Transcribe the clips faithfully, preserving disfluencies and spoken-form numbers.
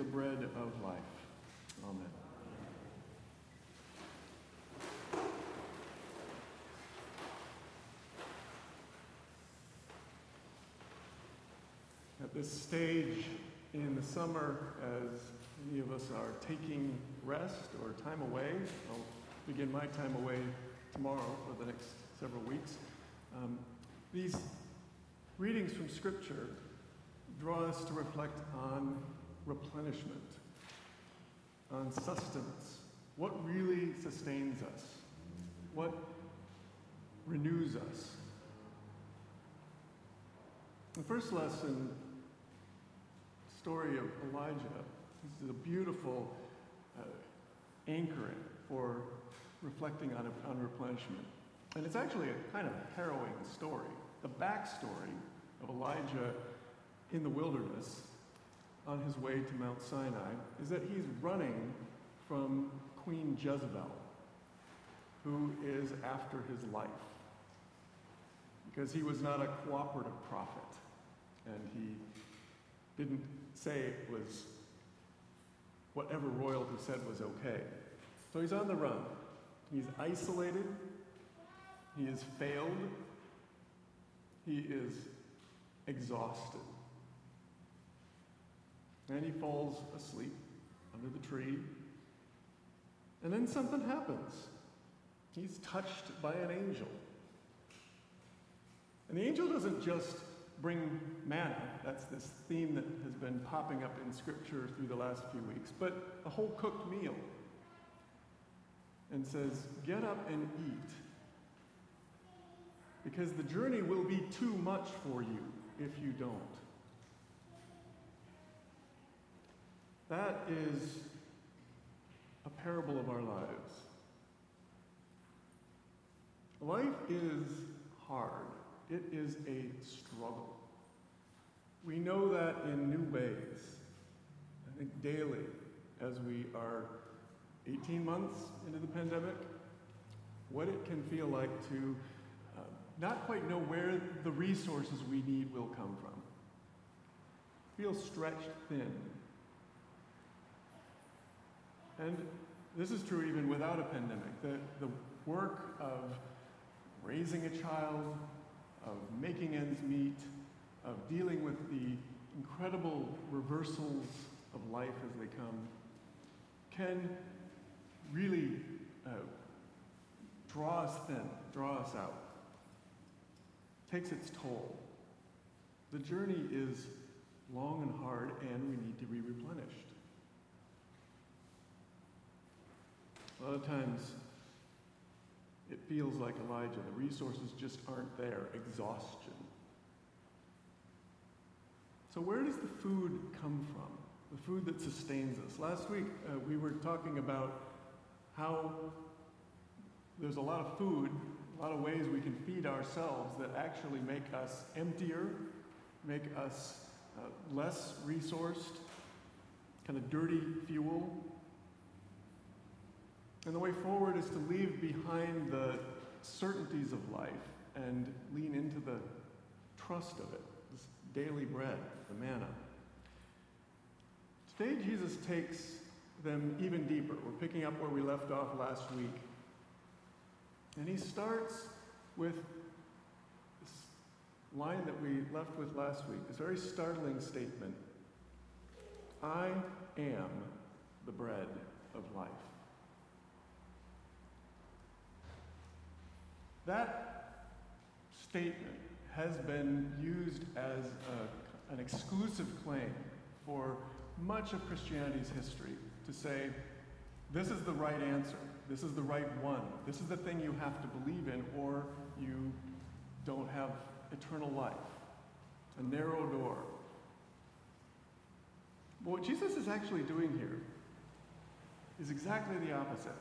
the bread of life. Amen. At this stage in the summer, as many of us are taking rest or time away, I'll begin my time away tomorrow for the next several weeks. Um, these readings from Scripture draw us to reflect on replenishment, on sustenance. What really sustains us? What renews us? The first lesson, story of Elijah, this is a beautiful uh, anchoring for reflecting on, on replenishment. And it's actually a kind of harrowing story. The backstory of Elijah in the wilderness on his way to Mount Sinai is that he's running from Queen Jezebel, who is after his life, because he was not a cooperative prophet, and he didn't say it was whatever royalty said was okay. So he's on the run. He's isolated. He has failed. He is exhausted. And he falls asleep under the tree. And then something happens. He's touched by an angel. And the angel doesn't just bring manna. That's this theme that has been popping up in Scripture through the last few weeks. But a whole cooked meal. And says, get up and eat. Because the journey will be too much for you if you don't. That is a parable of our lives. Life is hard. It is a struggle. We know that in new ways. I think daily, as we are eighteen months into the pandemic, what it can feel like to uh, not quite know where the resources we need will come from. Feel stretched thin. And this is true even without a pandemic. The, the work of raising a child, of making ends meet, of dealing with the incredible reversals of life as they come, can really uh, draw us thin, draw us out. Takes its toll. The journey is long and hard, and we need to be replenished. A lot of times, it feels like Elijah. The resources just aren't there. Exhaustion. So where does the food come from? The food that sustains us. Last week, uh, we were talking about how there's a lot of food, a lot of ways we can feed ourselves that actually make us emptier, make us uh, less resourced, kind of dirty fuel. And the way forward is to leave behind the certainties of life and lean into the trust of it, this daily bread, the manna. Today, Jesus takes them even deeper. We're picking up where we left off last week. And he starts with this line that we left with last week, this very startling statement. I am the bread of life. That statement has been used as a, an exclusive claim for much of Christianity's history to say, this is the right answer, this is the right one, this is the thing you have to believe in, or you don't have eternal life. A narrow door. But what Jesus is actually doing here is exactly the opposite.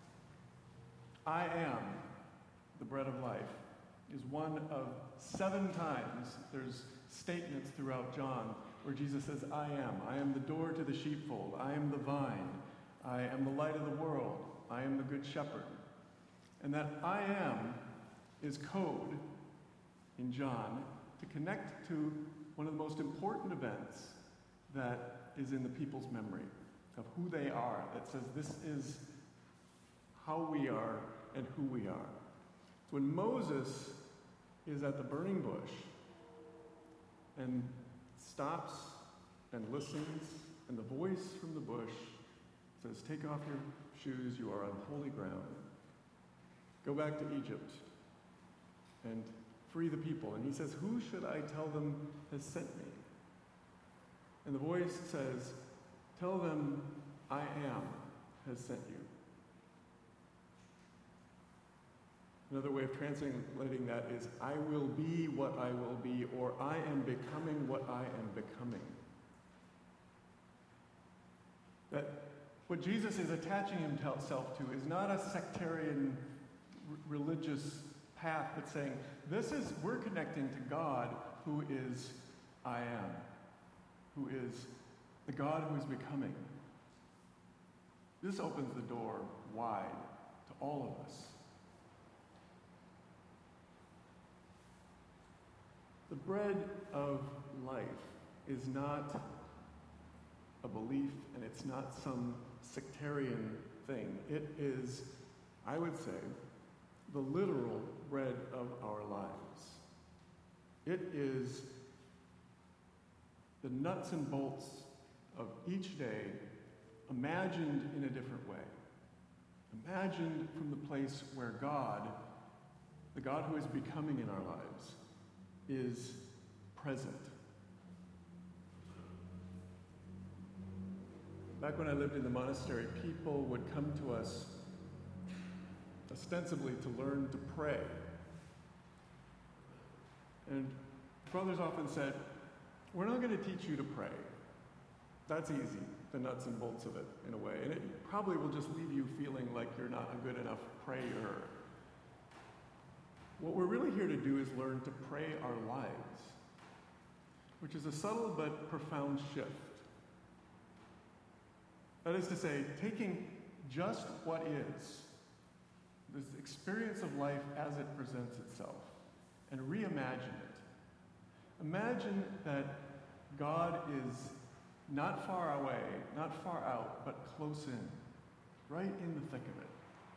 I am the bread of life is one of seven times there's statements throughout John where Jesus says, I am. I am the door to the sheepfold. I am the vine. I am the light of the world. I am the good shepherd. And that I am is code in John to connect to one of the most important events that is in the people's memory of who they are, that says this is how we are and who we are. So when Moses is at the burning bush and stops and listens, and the voice from the bush says, "Take off your shoes, you are on holy ground. Go back to Egypt and free the people." And he says, "Who should I tell them has sent me?" And the voice says, "Tell them, I am has sent you." Another way of translating that is, "I will be what I will be," or "I am becoming what I am becoming." That what Jesus is attaching himself to is not a sectarian r- religious path, but saying, this is, we're connecting to God who is I am, who is the God who is becoming. This opens the door wide to all of us. The bread of life is not a belief, and it's not some sectarian thing. It is, I would say, the literal bread of our lives. It is the nuts and bolts of each day imagined in a different way. Imagined from the place where God, the God who is becoming in our lives, is present. Back when I lived in the monastery, people would come to us ostensibly to learn to pray. And brothers often said, "We're not going to teach you to pray. That's easy, the nuts and bolts of it, in a way. And it probably will just leave you feeling like you're not a good enough prayer." What we're really here to do is learn to pray our lives, which is a subtle but profound shift. That is to say, taking just what is, this experience of life as it presents itself, and reimagine it. Imagine that God is not far away, not far out, but close in, right in the thick of it.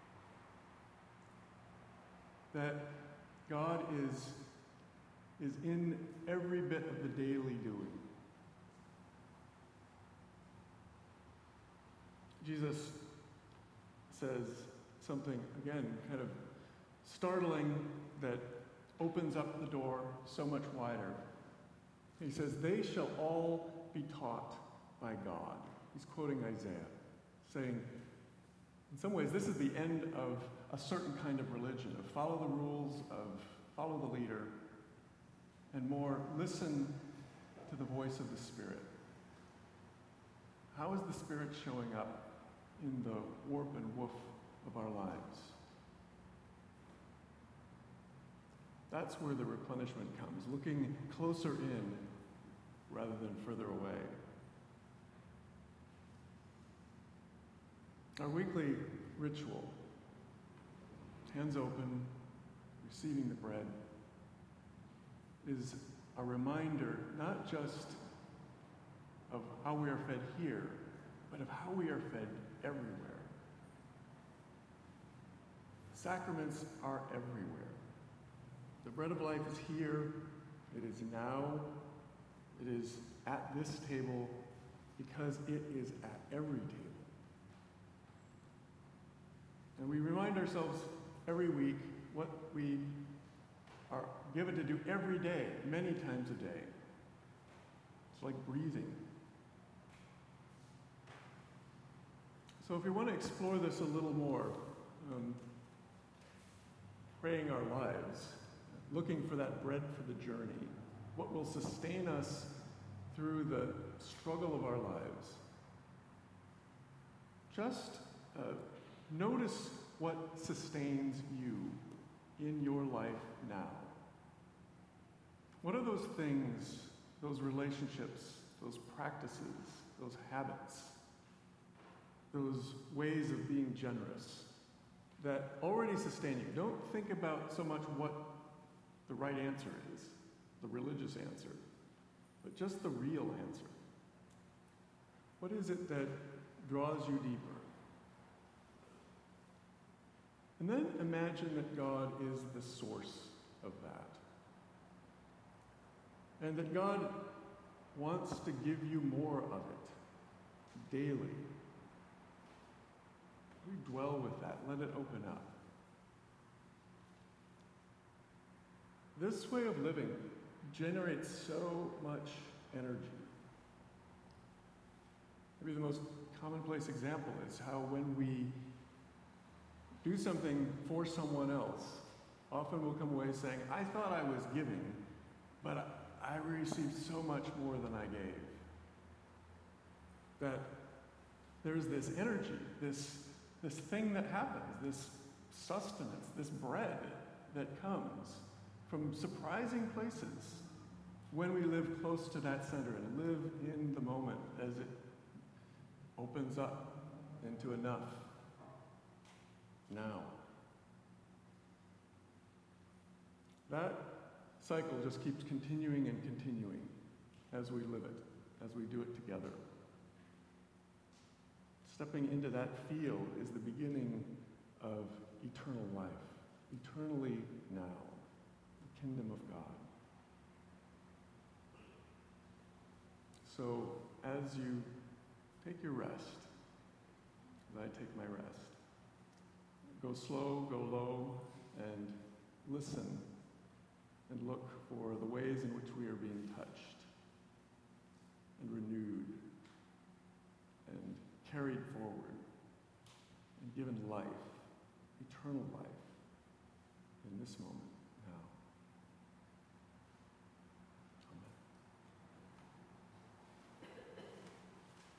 That God is, is in every bit of the daily doing. Jesus says something, again, kind of startling, that opens up the door so much wider. He says, "They shall all be taught by God." He's quoting Isaiah, saying, in some ways, this is the end of a certain kind of religion, of follow the rules, of follow the leader, and more listen to the voice of the Spirit. How is the Spirit showing up in the warp and woof of our lives? That's where the replenishment comes, looking closer in rather than further away. Our weekly ritual, hands open, receiving the bread, is a reminder not just of how we are fed here, but of how we are fed everywhere. Sacraments are everywhere. The bread of life is here, it is now, it is at this table, because it is at every table. And we remind ourselves every week what we are given to do every day, many times a day. It's like breathing. So if we want to explore this a little more, um, praying our lives, looking for that bread for the journey, what will sustain us through the struggle of our lives, just uh, notice what sustains you in your life now. What are those things, those relationships, those practices, those habits, those ways of being generous that already sustain you? Don't think about so much what the right answer is, the religious answer, but just the real answer. What is it that draws you deeper? And then imagine that God is the source of that. And that God wants to give you more of it daily. We dwell with that. Let it open up. This way of living generates so much energy. Maybe the most commonplace example is how when we do something for someone else, often we'll come away saying, I thought I was giving, but I received so much more than I gave. That there's this energy, this, this thing that happens, this sustenance, this bread that comes from surprising places when we live close to that center and live in the moment as it opens up into enough now. That cycle just keeps continuing and continuing as we live it, as we do it together. Stepping into that field is the beginning of eternal life, eternally now, the kingdom of God. So as you take your rest, as I take my rest, go slow, go low, and listen and look for the ways in which we are being touched and renewed and carried forward and given life, eternal life in this moment.